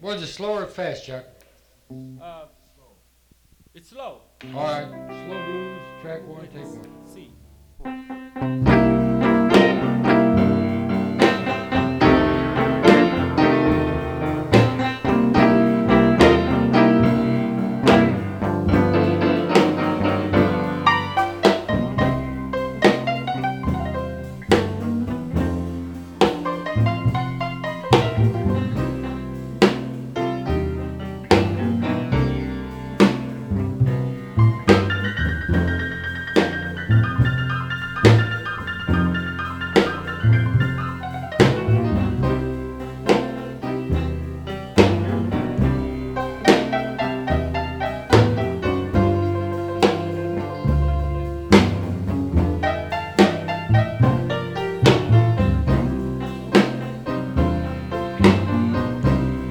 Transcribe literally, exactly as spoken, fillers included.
Was it slow or fast, Chuck? Uh, it's slow. All right, slow blues, track one, take one. C.